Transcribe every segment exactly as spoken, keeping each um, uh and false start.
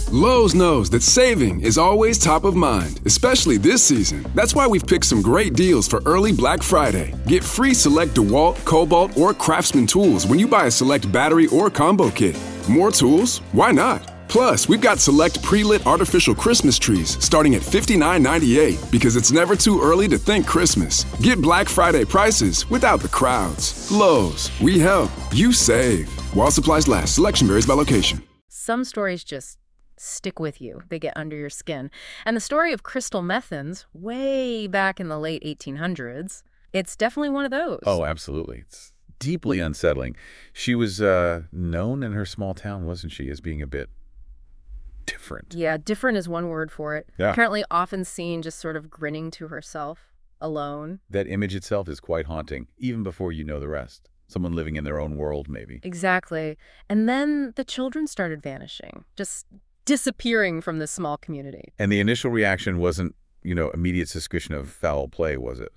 Lowe's knows that saving is always top of mind, especially this season. That's why we've picked some great deals for early Black Friday. Get free select DeWalt, Cobalt, or Craftsman tools when you buy a select battery or combo kit. More tools? Why not? Plus, we've got select pre-lit artificial Christmas trees starting at fifty-nine ninety-eight because it's never too early to think Christmas. Get Black Friday prices without the crowds. Lowe's, we help, you save. While supplies last, selection varies by location. Some stories just stick with you. They get under your skin. And the story of Crystal Methans, way back in the late eighteen hundreds, it's definitely one of those. Oh, absolutely. It's deeply unsettling. She was uh, known in her small town, wasn't she, as being a bit different? Yeah, different is one word for it. Yeah. Apparently often seen just sort of grinning to herself, alone. That image itself is quite haunting, even before you know the rest. Someone living in their own world, maybe. Exactly. And then the children started vanishing, just disappearing from this small community. And the initial reaction wasn't, you know, immediate suspicion of foul play, was it?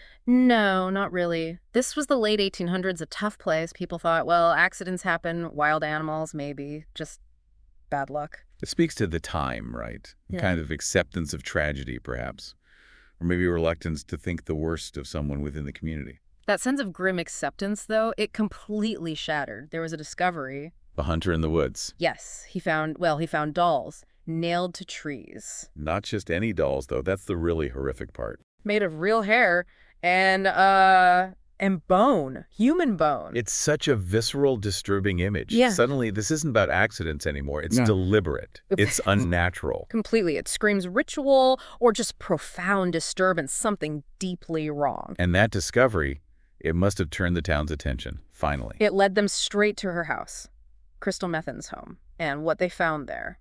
No, not really. This was the late eighteen hundreds, a tough place. People thought, well, accidents happen, wild animals, maybe, just bad luck. It speaks to the time, right? Yeah. Kind of acceptance of tragedy, perhaps. Or maybe reluctance to think the worst of someone within the community. That sense of grim acceptance, though, it completely shattered. There was a discovery. The hunter in the woods. Yes, he found, well, he found dolls nailed to trees. Not just any dolls, though. That's the really horrific part. Made of real hair and, uh, and bone, human bone. It's such a visceral, disturbing image. Yeah. Suddenly, this isn't about accidents anymore. It's No. deliberate. It's unnatural. Completely. It screams ritual or just profound disturbance, something deeply wrong. And that discovery, it must have turned the town's attention, finally. It led them straight to her house, Crystal Methans' home, and what they found there.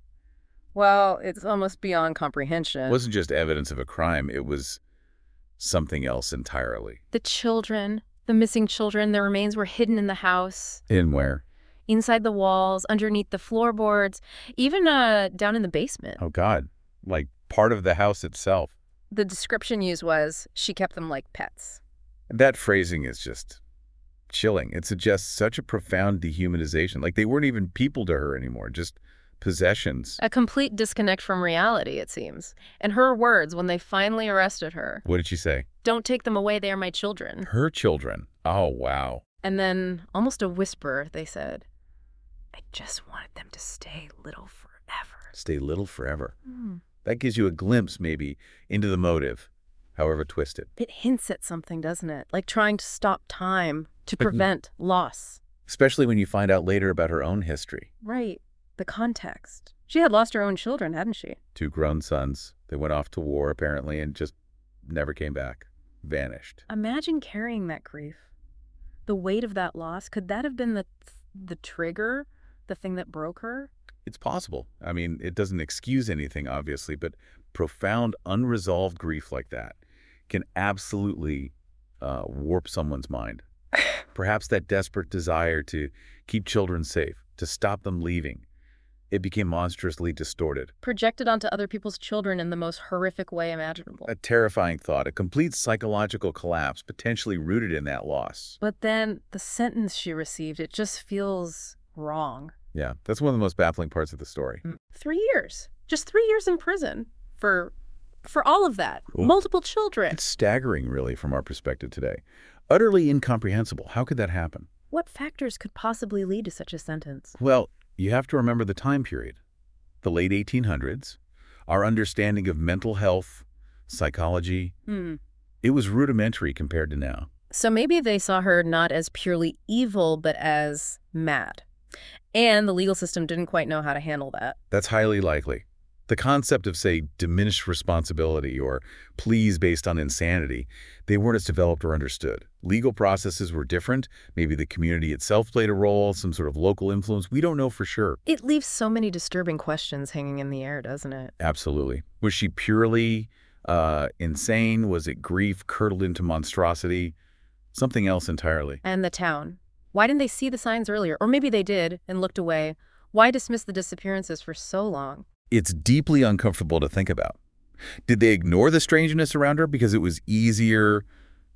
Well, it's almost beyond comprehension. It wasn't just evidence of a crime. It was something else entirely. The children, the missing children, their remains were hidden in the house, In where? inside the walls, underneath the floorboards, even uh, down in the basement. Oh, God. Like part of the house itself. The description used was, she kept them like pets. That phrasing is just chilling. It suggests such a profound dehumanization. Like they weren't even people to her anymore, just possessions. A complete disconnect from reality, it seems. And her words when they finally arrested her, What did she say? "Don't take them away, they are my children." Her children. Oh, wow. And then, almost a whisper, they said, "I just wanted them to stay little forever." Stay little forever. Hmm. That gives you a glimpse, maybe, into the motive, however twisted. It hints at something, doesn't it? Like trying to stop time to But- prevent loss. Especially when you find out later about her own history. Right. The context. She had lost her own children, hadn't she? Two grown sons. They went off to war, apparently, and just never came back. Vanished. Imagine carrying that grief. The weight of that loss. Could that have been the the trigger, the thing that broke her? It's possible. I mean, it doesn't excuse anything, obviously, but profound, unresolved grief like that can absolutely uh, warp someone's mind. Perhaps that desperate desire to keep children safe, to stop them leaving, it became monstrously distorted. Projected onto other people's children in the most horrific way imaginable. A terrifying thought, a complete psychological collapse potentially rooted in that loss. But then the sentence she received, it just feels wrong. Yeah, that's one of the most baffling parts of the story. Three years. Just three years in prison for for all of that. Ooh. Multiple children. It's staggering, really, from our perspective today. Utterly incomprehensible. How could that happen? What factors could possibly lead to such a sentence? Well, you have to remember the time period. The late eighteen hundreds, our understanding of mental health, psychology, Hmm. it was rudimentary compared to now. So maybe they saw her not as purely evil, but as mad. And the legal system didn't quite know how to handle that. That's highly likely. The concept of, say, diminished responsibility or pleas based on insanity, they weren't as developed or understood. Legal processes were different. Maybe the community itself played a role, some sort of local influence. We don't know for sure. It leaves so many disturbing questions hanging in the air, doesn't it? Absolutely. Was she purely uh, insane? Was it grief curdled into monstrosity? Something else entirely. And the town. Why didn't they see the signs earlier? Or maybe they did and looked away. Why dismiss the disappearances for so long? It's deeply uncomfortable to think about. Did they ignore the strangeness around her because it was easier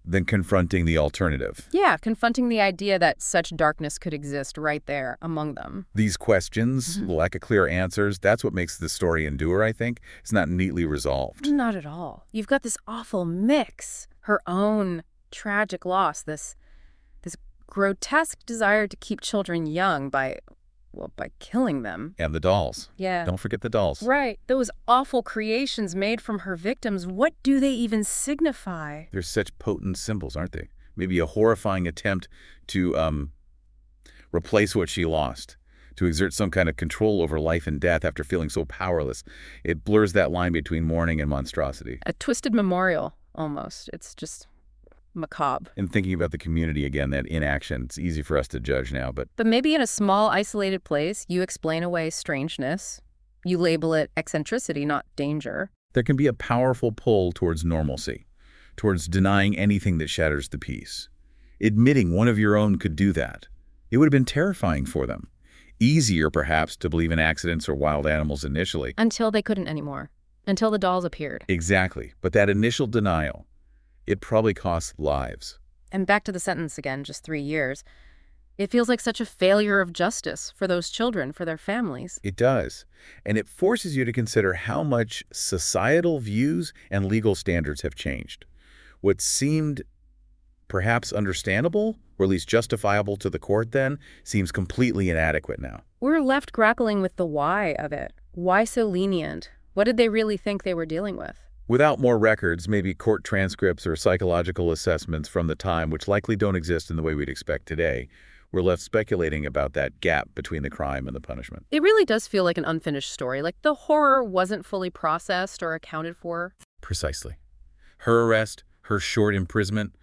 than confronting the alternative. Yeah, confronting the idea that such darkness could exist right there among them. These questions, Mhm. the lack of clear answers, that's what makes the story endure, I think. It's not neatly resolved. Not at all. You've got this awful mix. Her own tragic loss, this this grotesque desire to keep children young by, well, by killing them. And the dolls. Yeah. Don't forget the dolls. Right. Those awful creations made from her victims, what do they even signify? They're such potent symbols, aren't they? Maybe a horrifying attempt to um, replace what she lost, to exert some kind of control over life and death after feeling so powerless. It blurs that line between mourning and monstrosity. A twisted memorial, almost. It's just macabre. And thinking about the community again, that inaction, it's easy for us to judge now, but But maybe in a small, isolated place, you explain away strangeness. You label it eccentricity, not danger. there can be a powerful pull towards normalcy, towards denying anything that shatters the peace. Admitting one of your own could do that. It would have been terrifying for them. Easier, perhaps, to believe in accidents or wild animals initially. Until they couldn't anymore. Until the dolls appeared. Exactly. But that initial denial, it probably costs lives. And back to the sentence again, just three years. It feels like such a failure of justice for those children, for their families. It does. And it forces you to consider how much societal views and legal standards have changed. What seemed perhaps understandable, or at least justifiable to the court then, seems completely inadequate now. We're left grappling with the why of it. Why so lenient? What did they really think they were dealing with? Without more records, maybe court transcripts or psychological assessments from the time, which likely don't exist in the way we'd expect today, we're left speculating about that gap between the crime and the punishment. It really does feel like an unfinished story, like the horror wasn't fully processed or accounted for. Precisely. Her arrest, her short imprisonment,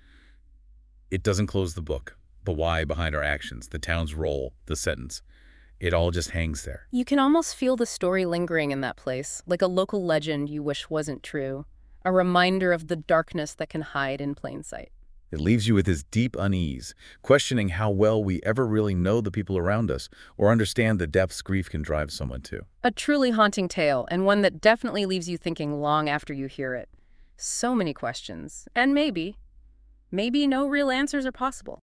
it doesn't close the book. The why behind our actions, the town's role, the sentence. It all just hangs there. You can almost feel the story lingering in that place, like a local legend you wish wasn't true, a reminder of the darkness that can hide in plain sight. It leaves you with this deep unease, questioning how well we ever really know the people around us or understand the depths grief can drive someone to. A truly haunting tale, and one that definitely leaves you thinking long after you hear it. So many questions, and maybe, maybe no real answers are possible.